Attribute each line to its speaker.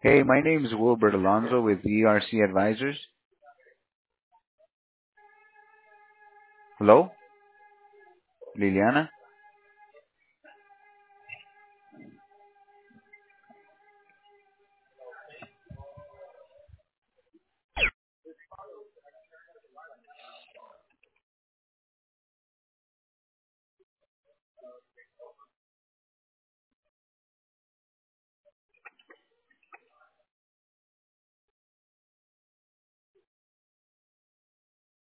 Speaker 1: Hey, my name is Wilbert Alonzo with ERC Advisors. Hello, Liliana?